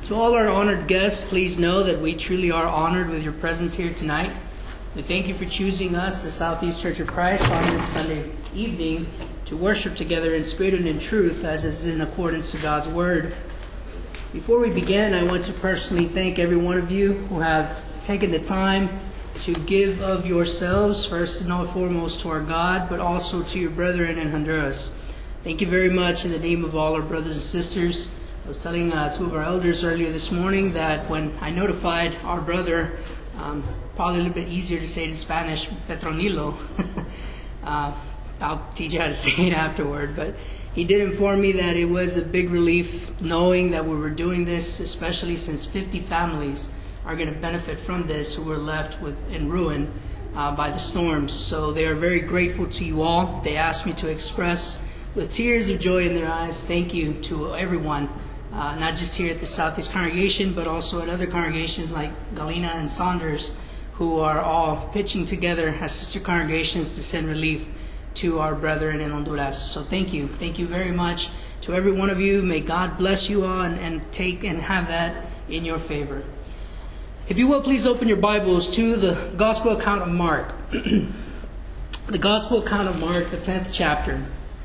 To all our honored guests, please know that we truly are honored with your presence here tonight. We thank you for choosing us, the Southeast Church of Christ, on this Sunday evening to worship together in spirit and in truth, as is in accordance to God's Word. Before we begin, I want to personally thank every one of you who have taken the time to give of yourselves, first and foremost to our God, but also to your brethren in Honduras. Thank you very much in the name of all our brothers and sisters. I was telling two of our elders earlier this morning that when I notified our brother, probably a little bit easier to say it in Spanish, Petronilo. I'll teach you how to say it afterward, but he did inform me that it was a big relief knowing that we were doing this, especially since 50 families are going to benefit from this who were left in ruin by the storms. So they are very grateful to you all. They asked me to express with tears of joy in their eyes thank you to everyone, not just here at the Southeast congregation, but also at other congregations like Galena and Saunders, who are all pitching together as sister congregations to send relief to our brethren in Honduras. So thank you. Thank you very much to every one of you. May God bless you all and take and have that in your favor. If you will, please open your Bibles to the Gospel account of Mark. The Gospel account of Mark, the 10th chapter.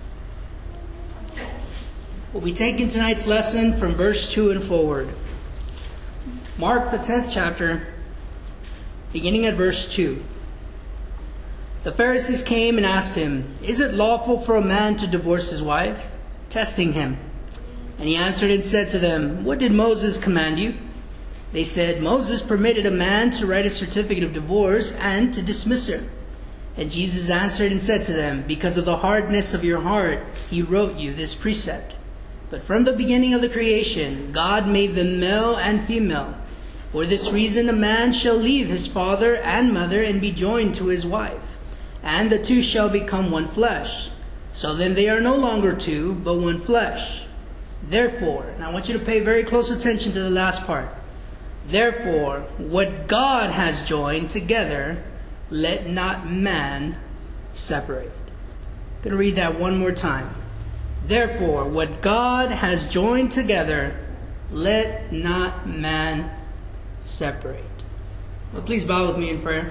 We'll be taking tonight's lesson from verse 2 and forward. Mark, the 10th chapter, beginning at verse 2. The Pharisees came and asked him, "Is it lawful for a man to divorce his wife?" Testing him. And he answered and said to them, "What did Moses command you?" They said, "Moses permitted a man to write a certificate of divorce and to dismiss her." And Jesus answered and said to them, "Because of the hardness of your heart, he wrote you this precept. But from the beginning of the creation, God made them male and female. For this reason, a man shall leave his father and mother and be joined to his wife, and the two shall become one flesh. So then they are no longer two, but one flesh. Therefore," and I want you to pay very close attention to the last part. "Therefore, what God has joined together, let not man separate." I'm going to read that one more time. "Therefore, what God has joined together, let not man separate." Well, please bow with me in prayer.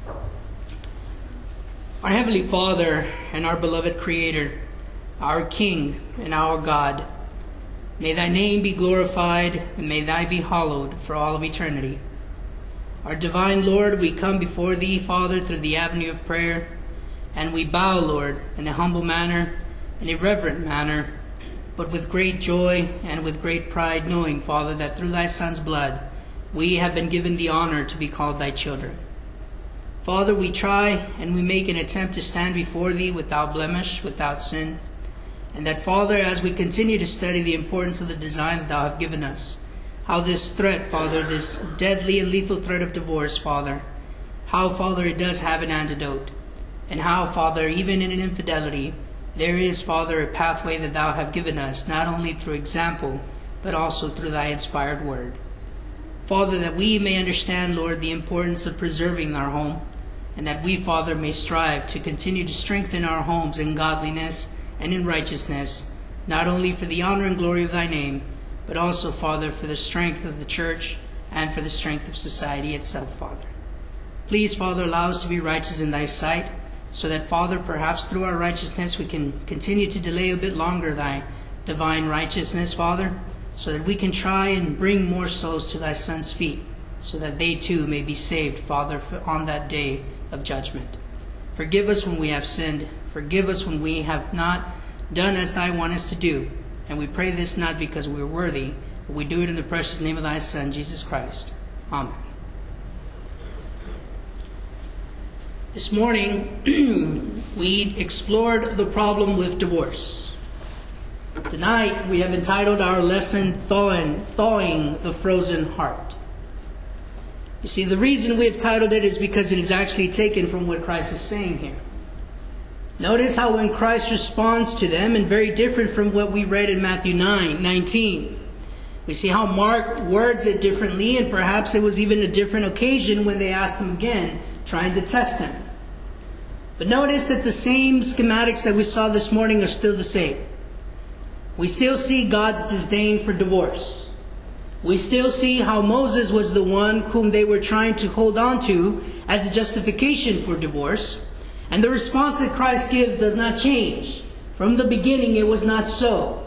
Our Heavenly Father and our beloved Creator, our King and our God, may Thy name be glorified and may Thy be hallowed for all of eternity. Our divine Lord, we come before Thee, Father, through the avenue of prayer, and we bow, Lord, in a humble manner, in a reverent manner, but with great joy and with great pride, knowing, Father, that through Thy Son's blood we have been given the honor to be called Thy children. Father, we try and we make an attempt to stand before Thee without blemish, without sin. And that, Father, as we continue to study the importance of the design that Thou have given us, how this threat, Father, this deadly and lethal threat of divorce, Father, how, Father, it does have an antidote. And how, Father, even in an infidelity, there is, Father, a pathway that Thou have given us, not only through example, but also through Thy inspired word. Father, that we may understand, Lord, the importance of preserving our home, and that we, Father, may strive to continue to strengthen our homes in godliness and in righteousness, not only for the honor and glory of Thy name, but also, Father, for the strength of the church and for the strength of society itself, Father. Please, Father, allow us to be righteous in Thy sight, so that, Father, perhaps through our righteousness we can continue to delay a bit longer Thy divine righteousness, Father, so that we can try and bring more souls to Thy Son's feet, so that they too may be saved, Father, on that day of judgment. Forgive us when we have sinned. Forgive us when we have not done as Thy want us to do. And we pray this not because we are worthy, but we do it in the precious name of Thy Son, Jesus Christ. Amen. This morning, we explored the problem with divorce. Tonight, we have entitled our lesson, Thawing the Frozen Heart. You see, the reason we have titled it is because it is actually taken from what Christ is saying here. Notice how when Christ responds to them, and very different from what we read in Matthew 9:19. We see how Mark words it differently, and perhaps it was even a different occasion when they asked him again, trying to test him. But notice that the same schematics that we saw this morning are still the same. We still see God's disdain for divorce. we still see how Moses was the one whom they were trying to hold on to as a justification for divorce. And the response that Christ gives does not change. From the beginning, it was not so.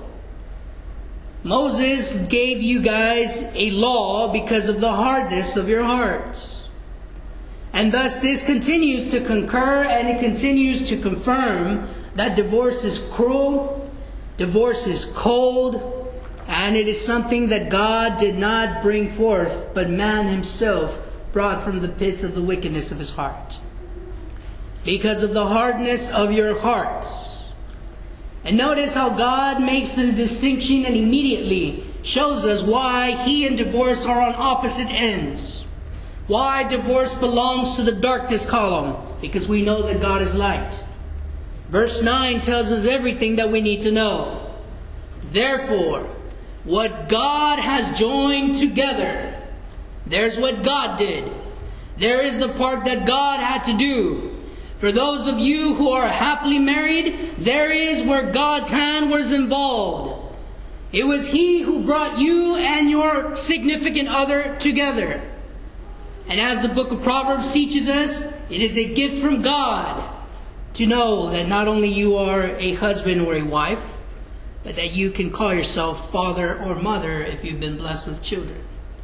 Moses gave you guys a law because of the hardness of your hearts. And thus this continues to concur and it continues to confirm that divorce is cruel, divorce is cold, and it is something that God did not bring forth, but man himself brought from the pits of the wickedness of his heart. Because of the hardness of your hearts. And notice how God makes this distinction and immediately shows us why he and divorce are on opposite ends. Why divorce belongs to the darkness column. Because we know that God is light. Verse 9 tells us everything that we need to know. Therefore, what God has joined together, there's what God did. There is the part that God had to do. For those of you who are happily married, there is where God's hand was involved. It was He who brought you and your significant other together. And as the book of Proverbs teaches us, it is a gift from God to know that not only you are a husband or a wife, but that you can call yourself father or mother if you've been blessed with children.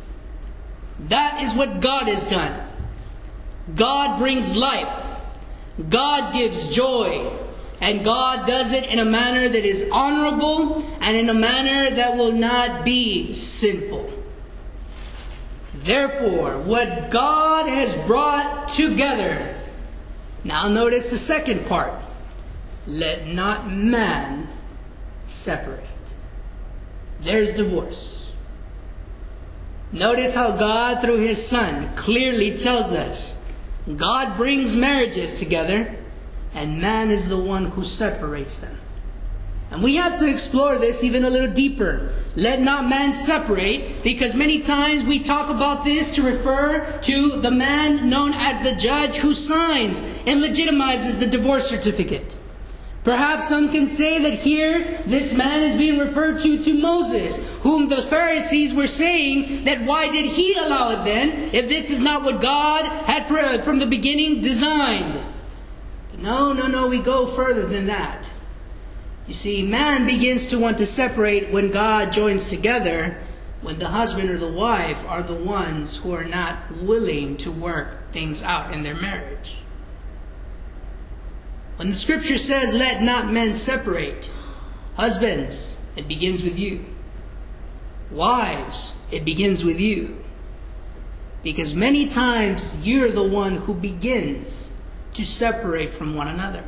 That is what God has done. God brings life. God gives joy. And God does it in a manner that is honorable and in a manner that will not be sinful. Therefore, what God has brought together. Now notice the second part. Let not man separate. There's divorce. Notice how God, through His Son, clearly tells us God brings marriages together, and man is the one who separates them. And we have to explore this even a little deeper. Let not man separate, because many times we talk about this to refer to the man known as the judge who signs and legitimizes the divorce certificate. Perhaps some can say that here this man is being referred to Moses, whom the Pharisees were saying that why did he allow it then if this is not what God had from the beginning designed. But no, we go further than that. You see, man begins to want to separate when God joins together, when the husband or the wife are the ones who are not willing to work things out in their marriage. When the scripture says, let not men separate, husbands, it begins with you. Wives, it begins with you. Because many times you're the one who begins to separate from one another.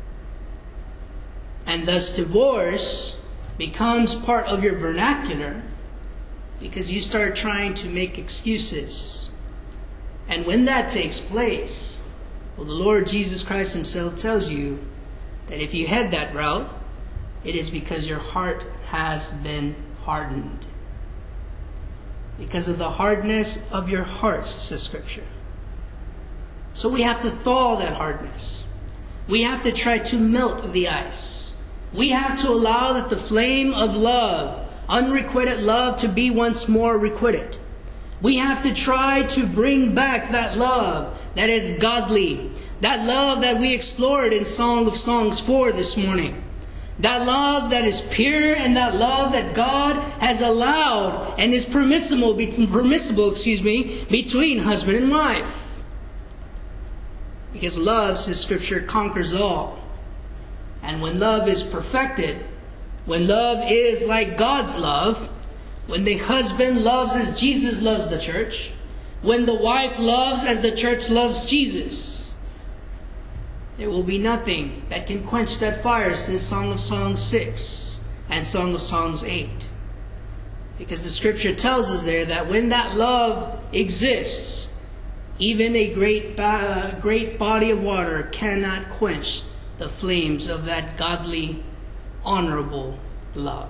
And thus divorce becomes part of your vernacular because you start trying to make excuses. And when that takes place, well, the Lord Jesus Christ Himself tells you that if you head that route, it is because your heart has been hardened. Because of the hardness of your hearts, says Scripture. So we have to thaw that hardness. We have to try to melt the ice. We have to allow that the flame of love, unrequited love, to be once more requited. We have to try to bring back that love that is godly. That love that we explored in Song of Songs 4 this morning. That love that is pure and that love that God has allowed and is permissible between husband and wife. Because love, says Scripture, conquers all. And when love is perfected, when love is like God's love, when the husband loves as Jesus loves the church, when the wife loves as the church loves Jesus, there will be nothing that can quench that fire, says Song of Songs 6 and Song of Songs 8. Because the Scripture tells us there that when that love exists, even a great body of water cannot quench the flames of that godly, honorable love.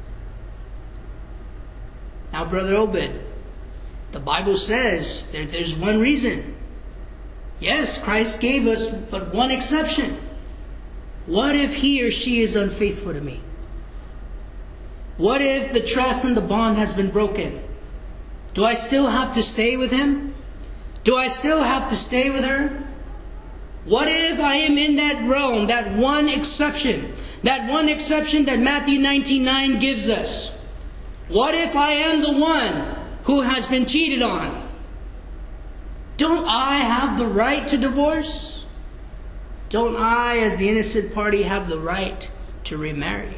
Now, Brother Obed, the Bible says there's one reason. Yes, Christ gave us but one exception. What if he or she is unfaithful to me? What if the trust and the bond has been broken? Do I still have to stay with him? Do I still have to stay with her? What if I am in that realm, that one exception that Matthew 19:9 gives us? What if I am the one who has been cheated on? Don't I have the right to divorce? Don't I, as the innocent party, have the right to remarry?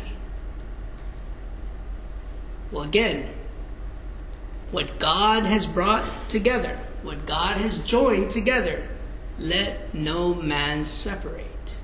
Well, again, what God has brought together, what God has joined together, let no man separate.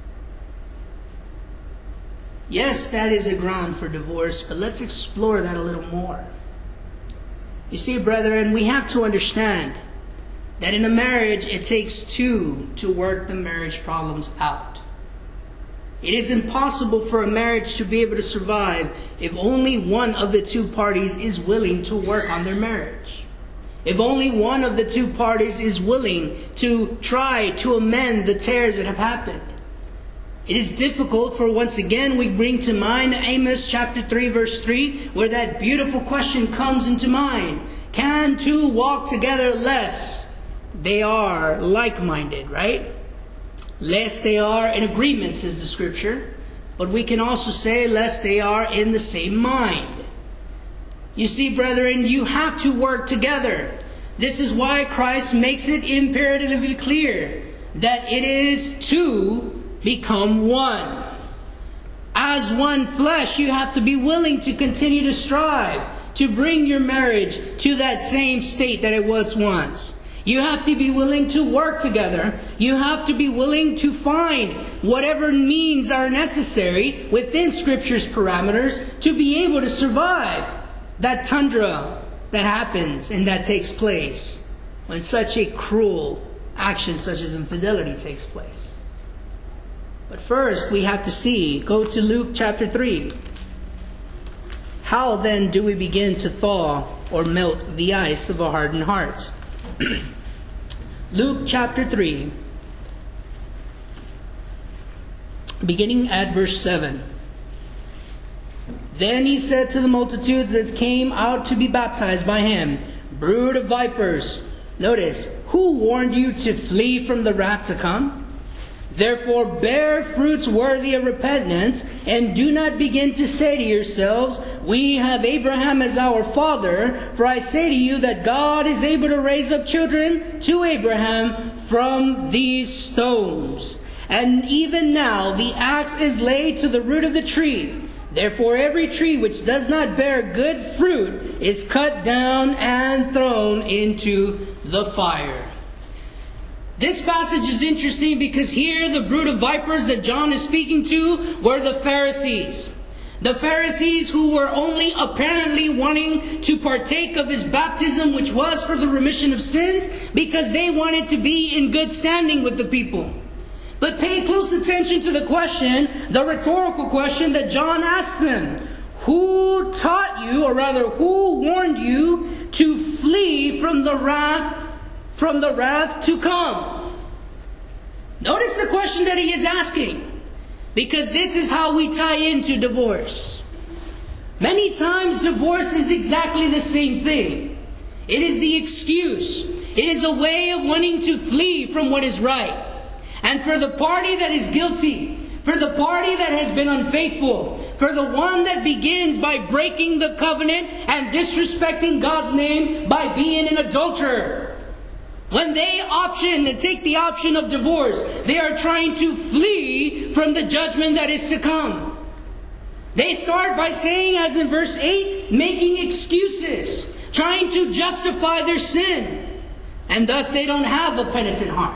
Yes, that is a ground for divorce, but let's explore that a little more. You see, brethren, we have to understand that in a marriage, it takes two to work the marriage problems out. It is impossible for a marriage to be able to survive if only one of the two parties is willing to work on their marriage. If only one of the two parties is willing to try to amend the tears that have happened. It is difficult, for once again we bring to mind Amos chapter 3 verse 3, where that beautiful question comes into mind. Can two walk together lest they are like-minded, right? Lest they are in agreement, says the scripture. But we can also say lest they are in the same mind. You see, brethren, you have to work together. This is why Christ makes it imperatively clear that it is to become one. As one flesh, you have to be willing to continue to strive to bring your marriage to that same state that it was once. You have to be willing to work together. You have to be willing to find whatever means are necessary within Scripture's parameters to be able to survive that tundra that happens and that takes place when such a cruel action such as infidelity takes place. But first we have to go to Luke chapter 3. How then do we begin to thaw or melt the ice of a hardened heart? Luke chapter 3, beginning at verse 7. Then he said to the multitudes that came out to be baptized by him, brood of vipers, notice, who warned you to flee from the wrath to come? Therefore bear fruits worthy of repentance, and do not begin to say to yourselves, we have Abraham as our father, for I say to you that God is able to raise up children to Abraham from these stones. And even now the axe is laid to the root of the tree. Therefore every tree which does not bear good fruit is cut down and thrown into the fire. This passage is interesting because here the brood of vipers that John is speaking to were the Pharisees. The Pharisees who were only apparently wanting to partake of his baptism, which was for the remission of sins, because they wanted to be in good standing with the people. But pay close attention to the question, the rhetorical question that John asks them. Who taught you, or rather who warned you to flee from the wrath to come? Notice the question that he is asking, because this is how we tie into divorce. Many times divorce is exactly the same thing. It is the excuse. It is a way of wanting to flee from what is right. And for the party that is guilty, for the party that has been unfaithful, for the one that begins by breaking the covenant and disrespecting God's name by being an adulterer, when they take the option of divorce, they are trying to flee from the judgment that is to come. They start by saying, as in verse 8, making excuses, trying to justify their sin. And thus they don't have a penitent heart.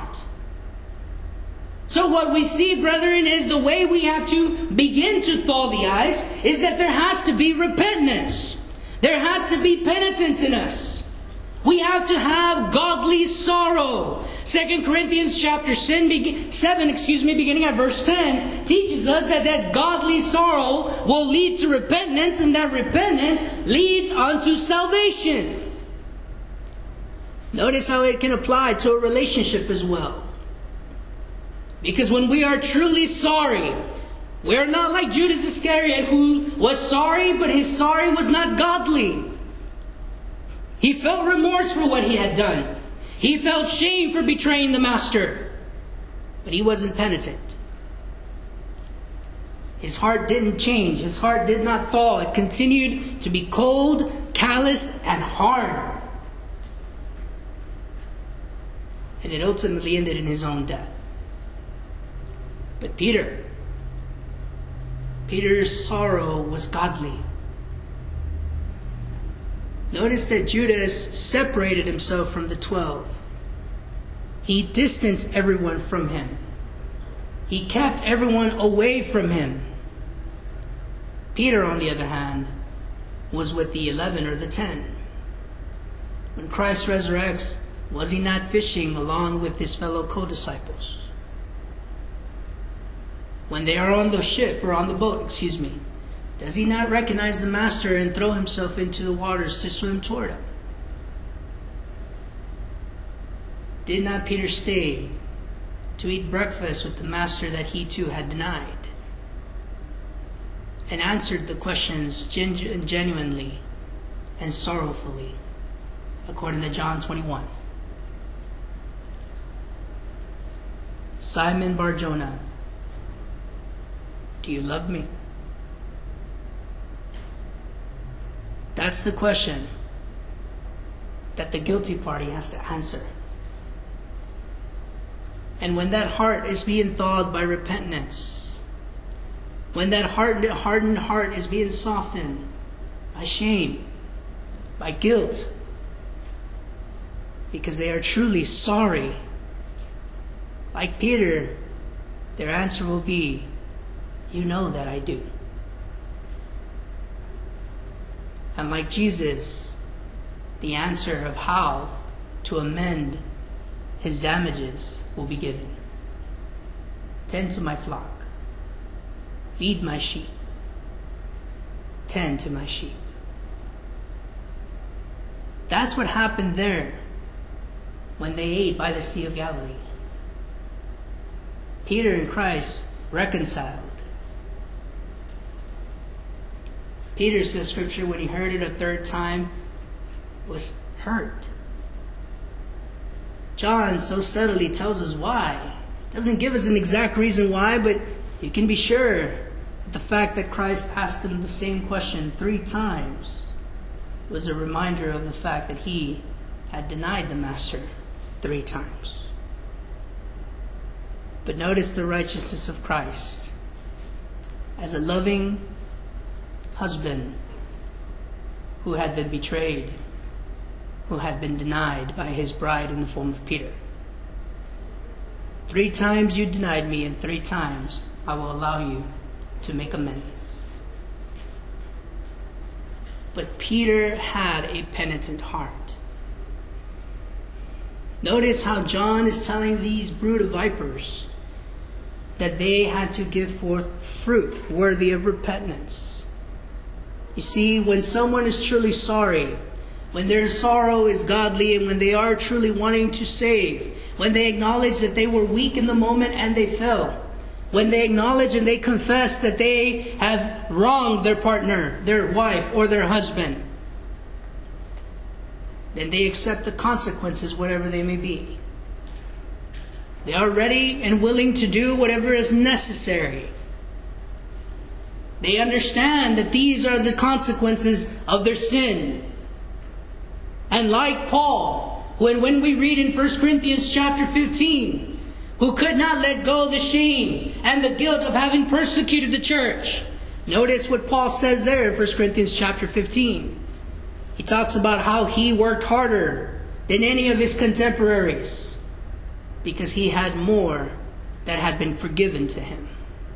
So what we see, brethren, is the way we have to begin to thaw the ice is that there has to be repentance. There has to be penitence in us. We have to have godly sorrow. 2 Corinthians chapter 7, beginning at verse 10, teaches us that godly sorrow will lead to repentance, and that repentance leads unto salvation. Notice how it can apply to a relationship as well. Because when we are truly sorry, we are not like Judas Iscariot, who was sorry, but his sorry was not godly. He felt remorse for what he had done. He felt shame for betraying the master. But he wasn't penitent. His heart didn't change. His heart did not thaw. It continued to be cold, calloused, and hard. And it ultimately ended in his own death. But Peter's sorrow was godly. Notice that Judas separated himself from the 12. He distanced everyone from him. He kept everyone away from him. Peter, on the other hand, was with the 11 or the 10. When Christ resurrects, was he not fishing along with his fellow co-disciples? When they are on the ship, or on the boat, does he not recognize the master and throw himself into the waters to swim toward him? Did not Peter stay to eat breakfast with the master that he too had denied, and answered the questions genuinely and sorrowfully, according to John 21? Simon Bar-Jonah, do you love me? That's the question that the guilty party has to answer. And when that heart is being thawed by repentance, when that hardened heart is being softened by shame, by guilt, because they are truly sorry, like Peter, their answer will be, you know that I do. And like Jesus, the answer of how to amend his damages will be given. Tend to my flock. Feed my sheep. Tend to my sheep. That's what happened there when they ate by the Sea of Galilee. Peter and Christ reconciled. Peter, says Scripture, when he heard it a third time, was hurt. John so subtly tells us why. Doesn't give us an exact reason why, but you can be sure that the fact that Christ asked him the same question 3 times was a reminder of the fact that he had denied the Master 3 times. But notice the righteousness of Christ. As a loving husband who had been betrayed, who had been denied by his bride in the form of Peter. 3 times you denied me, and 3 times I will allow you to make amends. But Peter had a penitent heart. Notice how John is telling these brood of vipers that they had to give forth fruit worthy of repentance. You see, when someone is truly sorry, when their sorrow is godly, and when they are truly wanting to save, when they acknowledge that they were weak in the moment and they fell, when they acknowledge and they confess that they have wronged their partner, their wife, or their husband, then they accept the consequences, whatever they may be. They are ready and willing to do whatever is necessary. They understand that these are the consequences of their sin. And like Paul, when we read in 1 Corinthians chapter 15, who could not let go of the shame and the guilt of having persecuted the church. Notice what Paul says there in 1 Corinthians chapter 15. He talks about how he worked harder than any of his contemporaries because he had more that had been forgiven to him.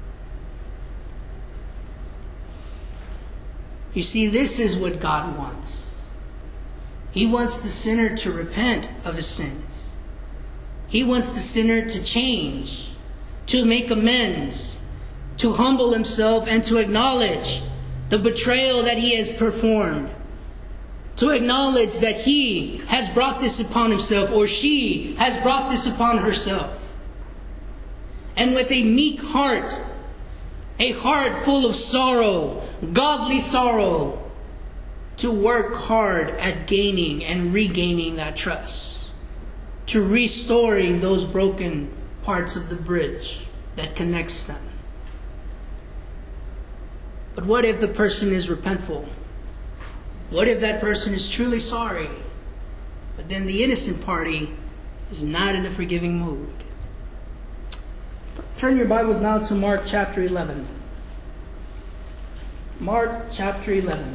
You see, this is what God wants. He wants the sinner to repent of his sins. He wants the sinner to change, to make amends, to humble himself and to acknowledge the betrayal that he has performed. To acknowledge that he has brought this upon himself, or she has brought this upon herself. And with a meek heart, a heart full of sorrow, godly sorrow, to work hard at gaining and regaining that trust, to restoring those broken parts of the bridge that connects them. But what if the person is repentful? What if that person is truly sorry, but then the innocent party is not in a forgiving mood? Turn your Bibles now to Mark chapter 11. Mark chapter 11.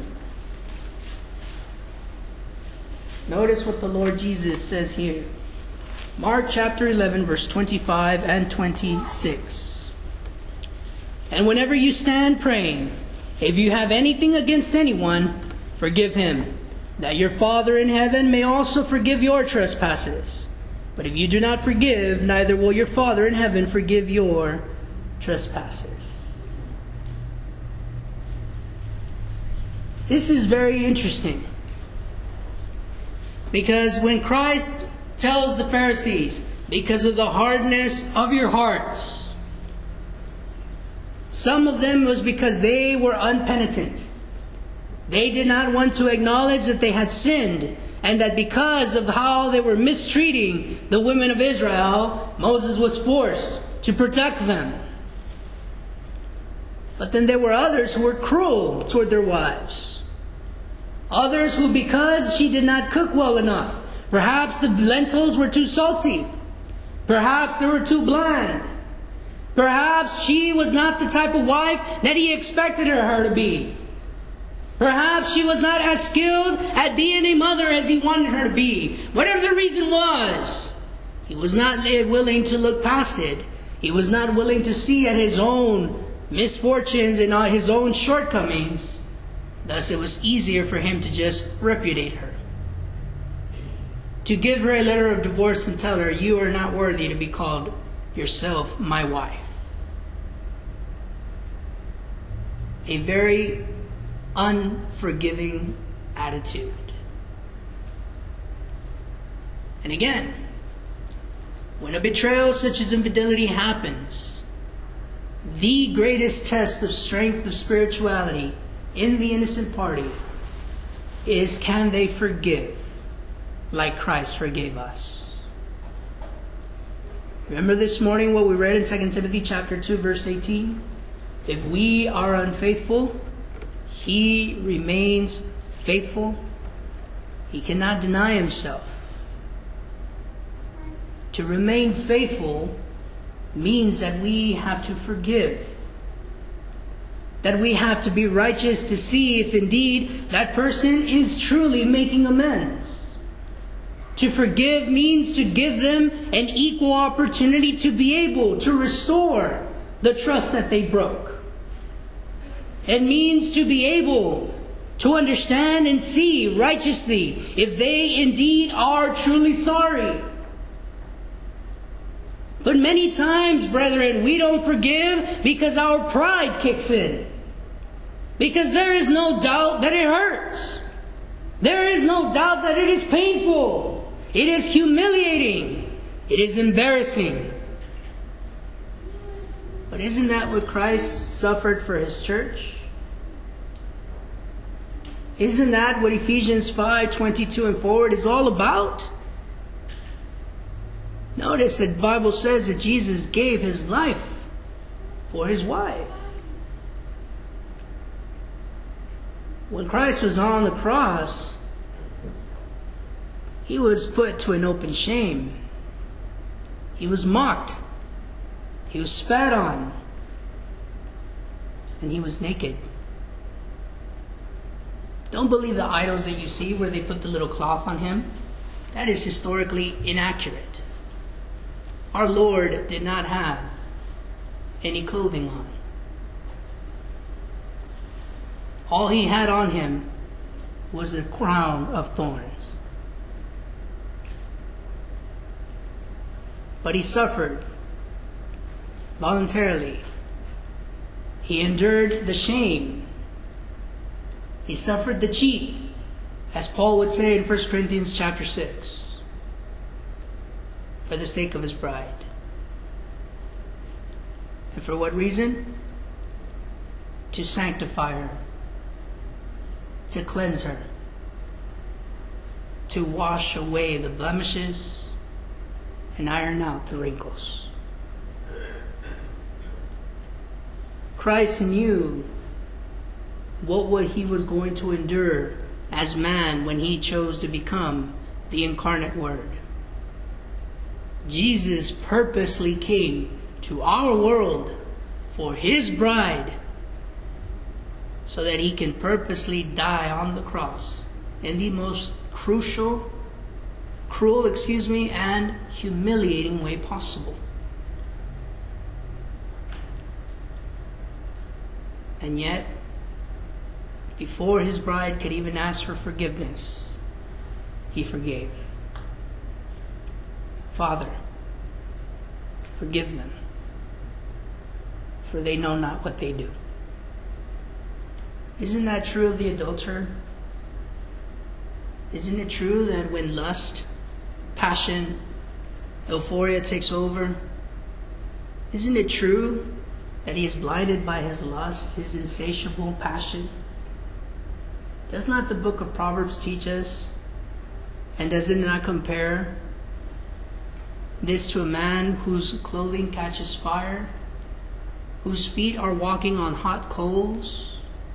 Notice what the Lord Jesus says here. Mark chapter 11, verse 25 and 26. And whenever you stand praying, if you have anything against anyone, forgive him, that your Father in heaven may also forgive your trespasses. But if you do not forgive, neither will your Father in heaven forgive your trespasses. This is very interesting. Because when Christ tells the Pharisees, because of the hardness of your hearts, some of them was because they were unpenitent. They did not want to acknowledge that they had sinned, and that because of how they were mistreating the women of Israel, Moses was forced to protect them. But then there were others who were cruel toward their wives. Others who, because she did not cook well enough, perhaps the lentils were too salty, perhaps they were too bland, perhaps she was not the type of wife that he expected her to be. Perhaps she was not as skilled at being a mother as he wanted her to be. Whatever the reason was, he was not willing to look past it. He was not willing to see at his own misfortunes and his own shortcomings. Thus it was easier for him to just repudiate her, to give her a letter of divorce and tell her, you are not worthy to be called yourself my wife. A very unforgiving attitude. And again, when a betrayal such as infidelity happens, the greatest test of strength of spirituality in the innocent party is, can they forgive like Christ forgave us? Remember this morning what we read in 2 Timothy chapter 2 verse 18? If we are unfaithful, he remains faithful. He cannot deny himself. To remain faithful means that we have to forgive. That we have to be righteous to see if indeed that person is truly making amends. To forgive means to give them an equal opportunity to be able to restore the trust that they broke. It means to be able to understand and see righteously if they indeed are truly sorry. But many times, brethren, we don't forgive because our pride kicks in. Because there is no doubt that it hurts. There is no doubt that it is painful. It is humiliating. It is embarrassing. But isn't that what Christ suffered for his church? Isn't that what Ephesians 5:22 and forward is all about? Notice that the Bible says that Jesus gave his life for his wife. When Christ was on the cross, he was put to an open shame. He was mocked. He was spat on. And he was naked. Don't believe the idols that you see where they put the little cloth on him. That is historically inaccurate. Our Lord did not have any clothing on. All he had on him was a crown of thorns. But he suffered voluntarily. He endured the shame. He suffered the cheat, as Paul would say in 1 Corinthians chapter 6, for the sake of his bride. And for what reason? To sanctify her, to cleanse her, to wash away the blemishes and iron out the wrinkles. Christ knew what he was going to endure as man when he chose to become the incarnate Word. Jesus purposely came to our world for his bride so that he can purposely die on the cross in the most cruel, and humiliating way possible. And yet, before his bride could even ask for forgiveness, he forgave. Father, forgive them, for they know not what they do. Isn't that true of the adulterer? Isn't it true that when lust, passion, euphoria takes over, isn't it true that he is blinded by his lust, his insatiable passion? Does not the book of Proverbs teach us? And does it not compare this to a man whose clothing catches fire, whose feet are walking on hot coals?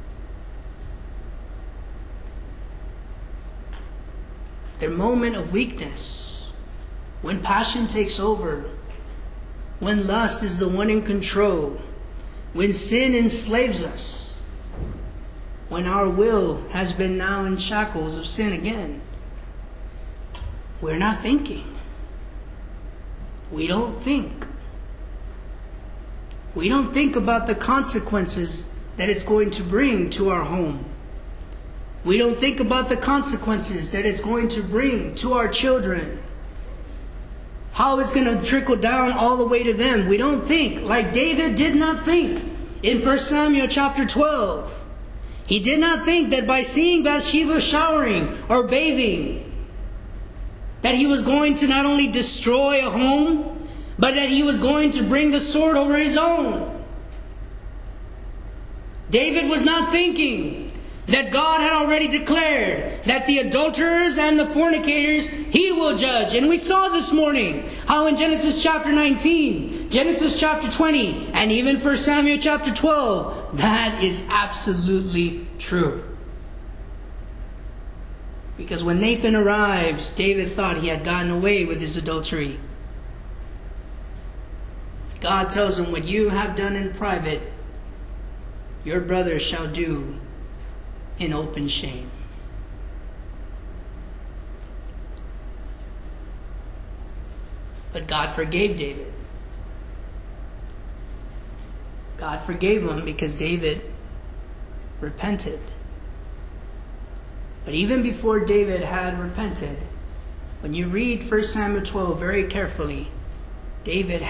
Their moment of weakness, when passion takes over, when lust is the one in control, when sin enslaves us, when our will has been now in shackles of sin again, we're not thinking. We don't think. We don't think about the consequences that it's going to bring to our home. We don't think about the consequences that it's going to bring to our children. How it's going to trickle down all the way to them. We don't think, like David did not think in 1 Samuel chapter 12. He did not think that by seeing Bathsheba showering or bathing, that he was going to not only destroy a home, but that he was going to bring the sword over his own. David was not thinking that God had already declared that the adulterers and the fornicators he will judge. And we saw this morning how in Genesis chapter 19, Genesis chapter 20, and even 1 Samuel chapter 12, that is absolutely true. Because when Nathan arrives, David thought he had gotten away with his adultery. God tells him, what you have done in private, your brother shall do in open shame. But God forgave David. God forgave him because David repented. But even before David had repented, when you read 1 Samuel 12 very carefully, God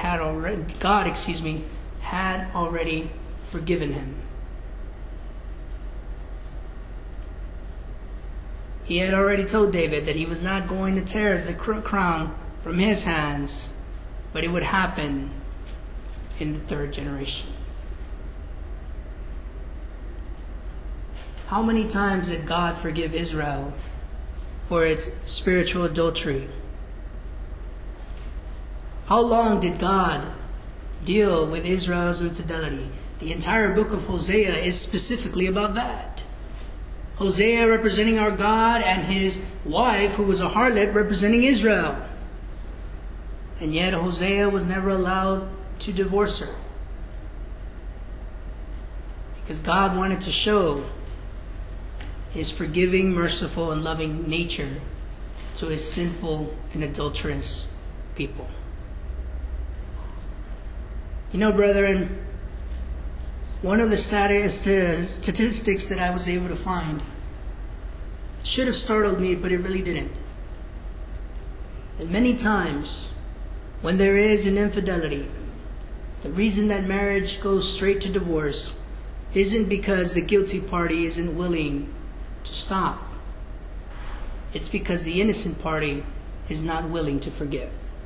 had already forgiven him. He had already told David that he was not going to tear the crown from his hands, but it would happen in the third generation. How many times did God forgive Israel for its spiritual adultery? How long did God deal with Israel's infidelity? The entire book of Hosea is specifically about that. Hosea representing our God and his wife, who was a harlot, representing Israel. And yet Hosea was never allowed to divorce her, because God wanted to show his forgiving, merciful, and loving nature to his sinful and adulterous people. You know, brethren, one of the statistics that I was able to find should have startled me, but it really didn't. That many times, when there is an infidelity, the reason that marriage goes straight to divorce isn't because the guilty party isn't willing to stop. It's because the innocent party is not willing to forgive.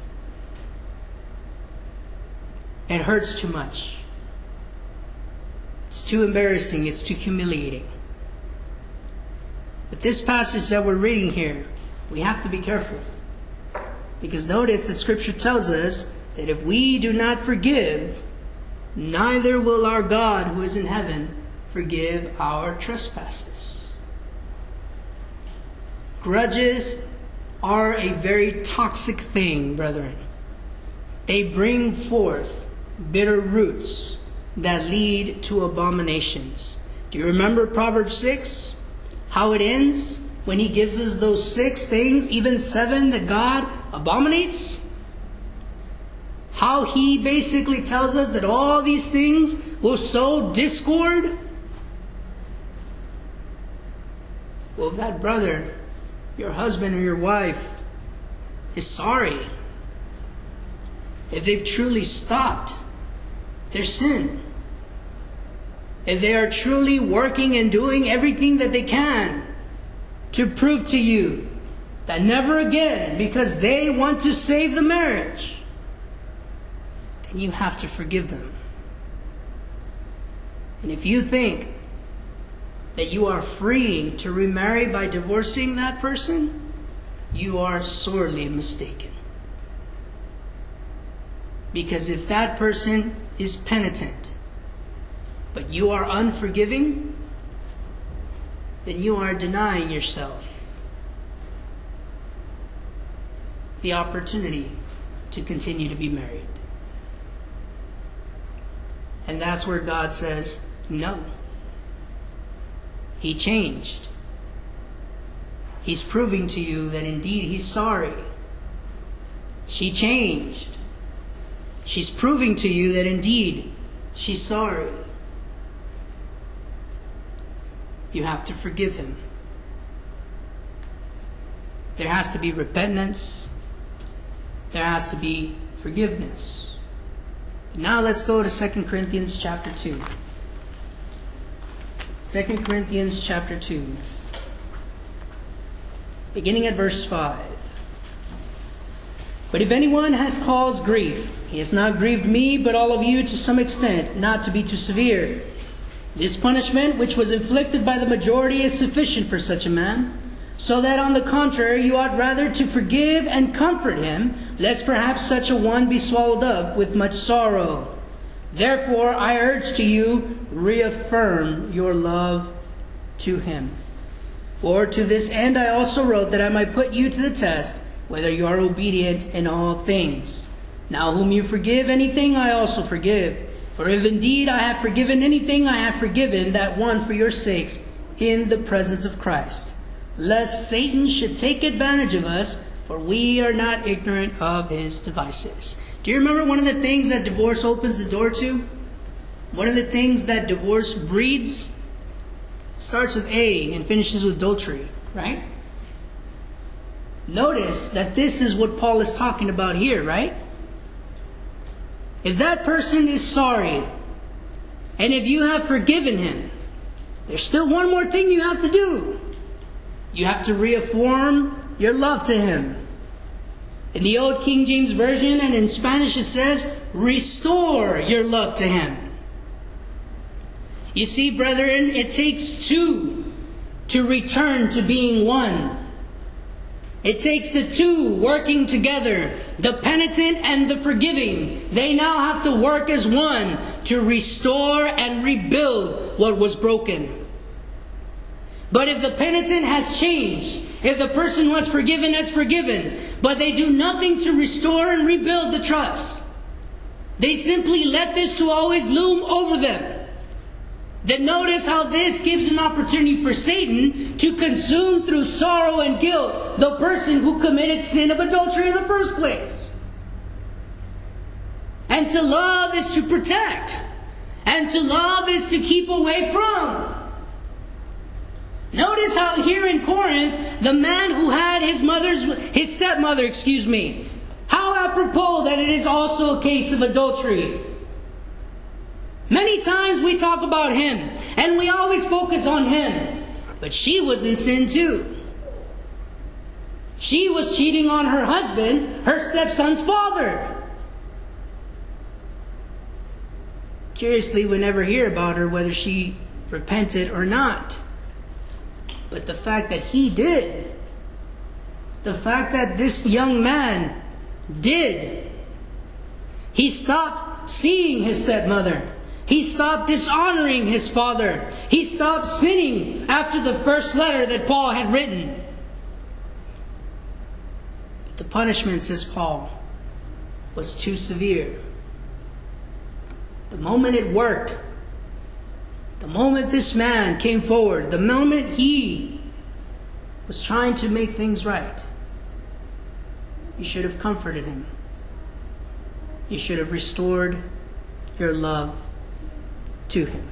It hurts too much. It's too embarrassing. It's too humiliating. But this passage that we're reading here We have to be careful. Because notice that Scripture tells us that if we do not forgive, neither will our God who is in heaven forgive our trespasses. Grudges are a very toxic thing, brethren. They bring forth bitter roots that lead to abominations. Do you remember Proverbs 6? How it ends when he gives us those 6 things, even 7 that God abominates? How he basically tells us that all these things will sow discord? Well, if that brother, your husband or your wife, is sorry, if they've truly stopped their sin, if they are truly working and doing everything that they can to prove to you that never again, because they want to save the marriage, then you have to forgive them. And if you think that you are free to remarry by divorcing that person, you are sorely mistaken. Because if that person is penitent, but you are unforgiving, then you are denying yourself the opportunity to continue to be married. And that's where God says, no. He changed. He's proving to you that indeed he's sorry. She changed. She's proving to you that indeed she's sorry. You have to forgive him. There has to be repentance. There has to be forgiveness. Now let's go to 2 Corinthians chapter 2. 2 Corinthians chapter 2. Beginning at verse 5. But if anyone has caused grief, he has not grieved me, but all of you to some extent, not to be too severe. This punishment which was inflicted by the majority is sufficient for such a man, so that on the contrary you ought rather to forgive and comfort him, lest perhaps such a one be swallowed up with much sorrow. Therefore I urge to you, reaffirm your love to him. For to this end I also wrote, that I might put you to the test, whether you are obedient in all things. Now whom you forgive anything, I also forgive. For if indeed I have forgiven anything, I have forgiven that one for your sakes in the presence of Christ, lest Satan should take advantage of us, for we are not ignorant of his devices. Do you remember one of the things that divorce opens the door to? One of the things that divorce breeds starts with A and finishes with adultery, right? Notice that this is what Paul is talking about here, right? If that person is sorry, and if you have forgiven him, there's still one more thing you have to do. You have to reaffirm your love to him. In the old King James Version and in Spanish it says, restore your love to him. You see, brethren, it takes 2 to return to being one. It takes the 2 working together, the penitent and the forgiving. They now have to work as one to restore and rebuild what was broken. But if the penitent has changed, if the person who has forgiven has forgiven, but they do nothing to restore and rebuild the trust, they simply let this to always loom over them. Then notice how this gives an opportunity for Satan to consume through sorrow and guilt the person who committed sin of adultery in the first place. And to love is to protect. And to love is to keep away from. Notice how here in Corinth, the man who had his stepmother, how apropos that it is also a case of adultery. Many times we talk about him, and we always focus on him. But she was in sin too. She was cheating on her husband, her stepson's father. Curiously, we never hear about her whether she repented or not. But the fact that he did, the fact that this young man did. He stopped seeing his stepmother. He stopped dishonoring his father. He stopped sinning after the first letter that Paul had written. But the punishment, says Paul, was too severe. The moment it worked, the moment this man came forward, the moment he was trying to make things right, you should have comforted him. You should have restored your love to him.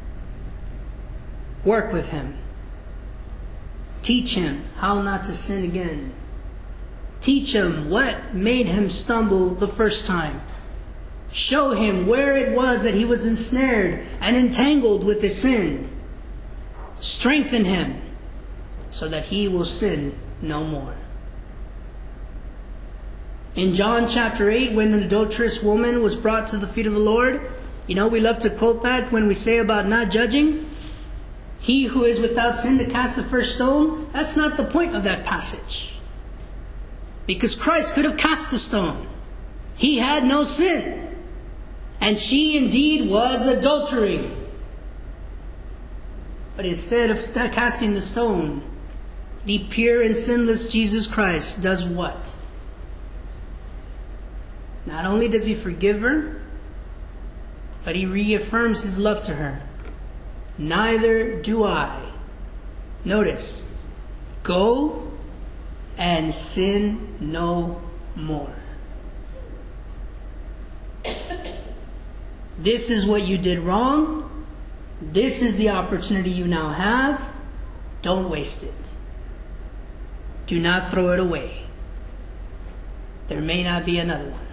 Work with him. Teach him how not to sin again. Teach him what made him stumble the first time. Show him where it was that he was ensnared and entangled with his sin. Strengthen him so that he will sin no more. In John chapter 8, when an adulterous woman was brought to the feet of the Lord, we love to quote that when we say about not judging. He who is without sin to cast the first stone. That's not the point of that passage. Because Christ could have cast the stone. He had no sin. And she indeed was adultery. But instead of casting the stone, the pure and sinless Jesus Christ does what? Not only does he forgive her, but he reaffirms his love to her. Neither do I. Notice, go and sin no more. This is what you did wrong. This is the opportunity you now have. Don't waste it. Do not throw it away. There may not be another one.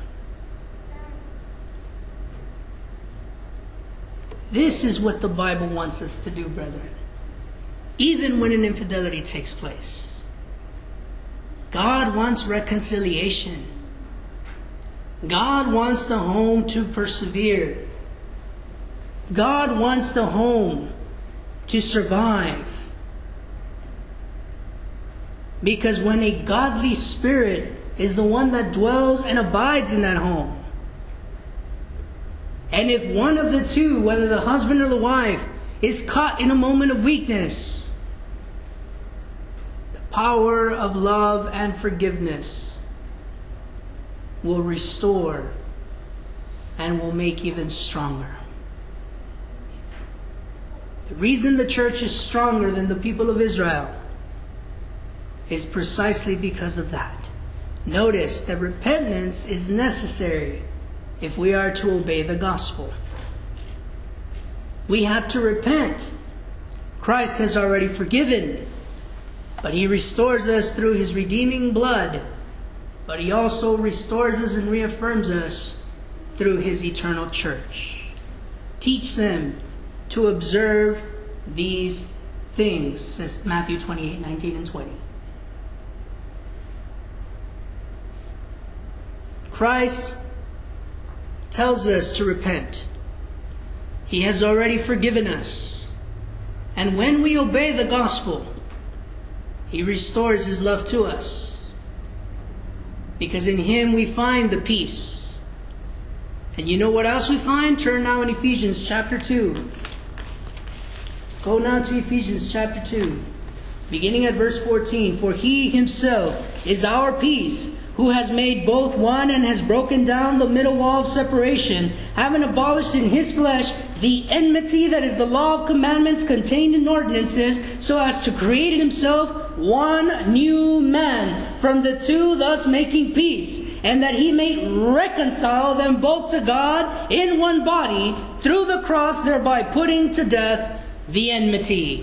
This is what the Bible wants us to do, brethren. Even when an infidelity takes place. God wants reconciliation. God wants the home to persevere. God wants the home to survive. Because when a godly spirit is the one that dwells and abides in that home, and if one of the two, whether the husband or the wife, is caught in a moment of weakness, the power of love and forgiveness will restore and will make even stronger. The reason the church is stronger than the people of Israel is precisely because of that. Notice that repentance is necessary if we are to obey the gospel. We have to repent. Christ has already forgiven, but he restores us through his redeeming blood. But he also restores us and reaffirms us through his eternal church. Teach them to observe these things, says Matthew 28, 19 and 20. Christ tells us to repent. He has already forgiven us. And when we obey the gospel, he restores his love to us. Because in him we find the peace. And you know what else we find? Turn now in Ephesians chapter 2. Go now to Ephesians chapter 2. Beginning at verse 14. For he himself is our peace, who has made both one and has broken down the middle wall of separation, having abolished in his flesh the enmity, that is the law of commandments contained in ordinances, so as to create in himself one new man from the two, thus making peace, and that he may reconcile them both to God in one body through the cross, thereby putting to death the enmity.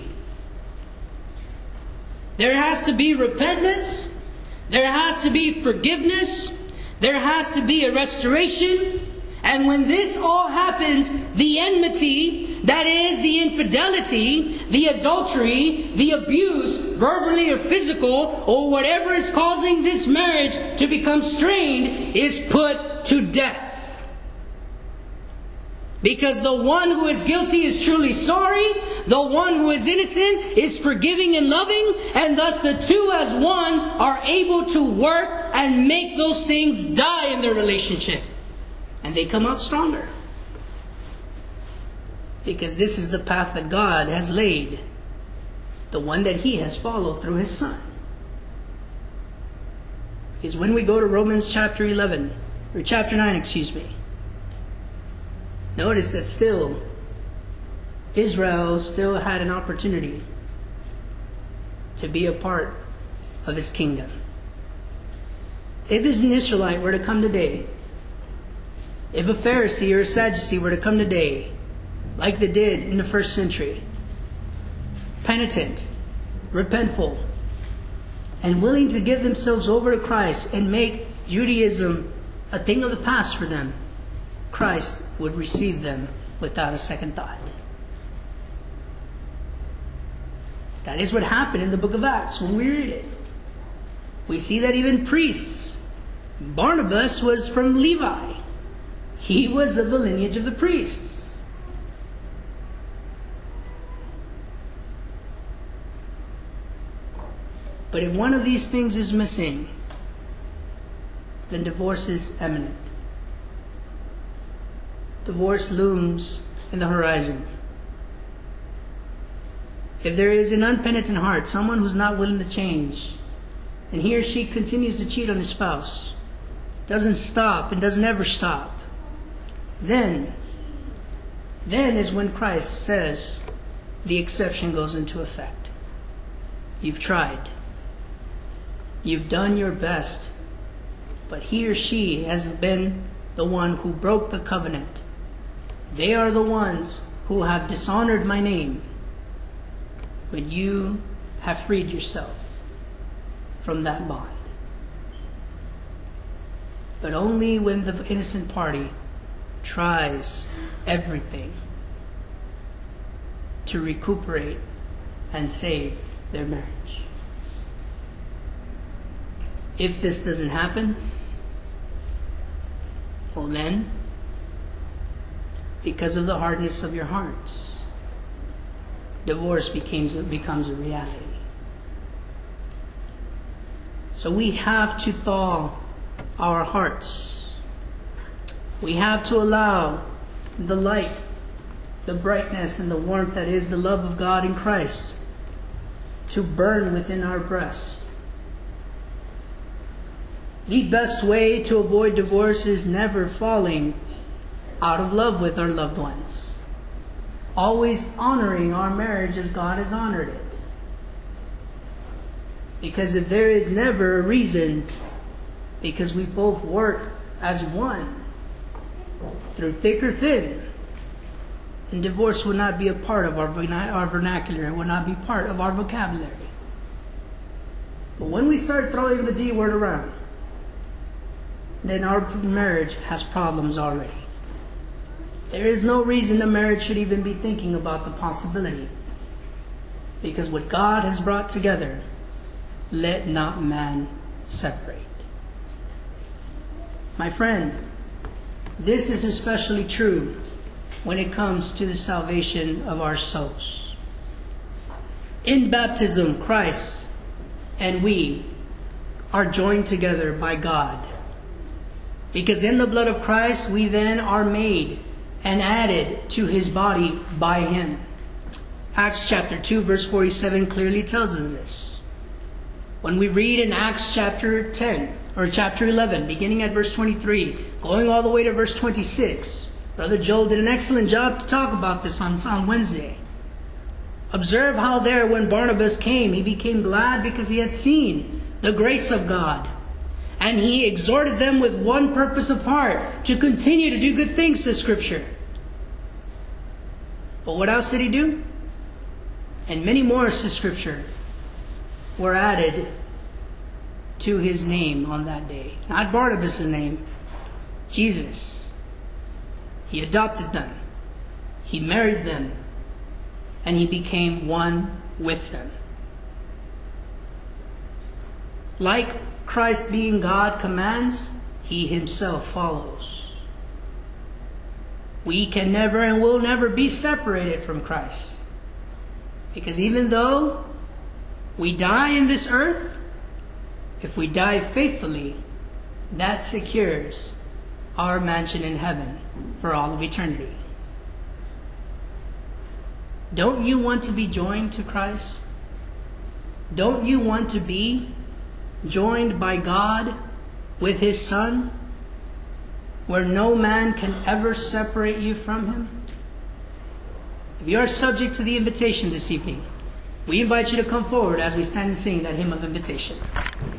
There has to be repentance. There has to be forgiveness. There has to be a restoration. And when this all happens, the enmity, that is the infidelity, the adultery, the abuse, verbally or physical, or whatever is causing this marriage to become strained, is put to death. Because the one who is guilty is truly sorry. The one who is innocent is forgiving and loving. And thus the two as one are able to work and make those things die in their relationship. And they come out stronger. Because this is the path that God has laid. The one that He has followed through His Son. Because when we go to Romans chapter 11, or chapter 9, notice that still, Israel still had an opportunity to be a part of His kingdom. If an Israelite were to come today, if a Pharisee or a Sadducee were to come today, like they did in the first century, penitent, repentful, and willing to give themselves over to Christ and make Judaism a thing of the past for them, Christ would receive them without a second thought. That is what happened in the book of Acts when we read it. We see that even priests. Barnabas was from Levi. He was of the lineage of the priests. But if one of these things is missing, then divorce is imminent. Divorce looms in the horizon. If there is an unpenitent heart, someone who's not willing to change, and he or she continues to cheat on his spouse, doesn't stop and doesn't ever stop, then is when Christ says the exception goes into effect. You've tried. You've done your best, but he or she has been the one who broke the covenant. They are the ones who have dishonored my name. When you have freed yourself from that bond. But only when the innocent party tries everything to recuperate and save their marriage. If this doesn't happen, well then, because of the hardness of your hearts, divorce becomes a reality. So we have to thaw our hearts. We have to allow the light, the brightness, and the warmth that is the love of God in Christ to burn within our breast. The best way to avoid divorce is never falling out of love with our loved ones. Always honoring our marriage as God has honored it. Because if there is never a reason, because we both work as one, through thick or thin, then divorce would not be a part of our vernacular. It would not be part of our vocabulary. But when we start throwing the G word around, then our marriage has problems already. There is no reason a marriage should even be thinking about the possibility. Because what God has brought together, let not man separate. My friend, this is especially true when it comes to the salvation of our souls. In baptism, Christ and we are joined together by God. Because in the blood of Christ, we then are made and added to His body by Him. Acts chapter 2 verse 47 clearly tells us this. When we read in Acts chapter 10 or chapter 11, beginning at verse 23, going all the way to verse 26, Brother Joel did an excellent job to talk about this on Wednesday. Observe how there when Barnabas came, he became glad because he had seen the grace of God. And he exhorted them with one purpose of heart, to continue to do good things, says Scripture. But what else did he do? And many more, says Scripture, were added to his name on that day. Not Barnabas' name, Jesus. He adopted them. He married them. And he became one with them. Like Christ being God commands, He Himself follows. we can never and will never be separated from Christ. Because even though we die in this earth, if we die faithfully, that secures our mansion in heaven for all of eternity. Don't you want to be joined to Christ? Don't you want to be joined by God with His Son, where no man can ever separate you from Him? If you are subject to the invitation this evening, we invite you to come forward as we stand and sing that hymn of invitation.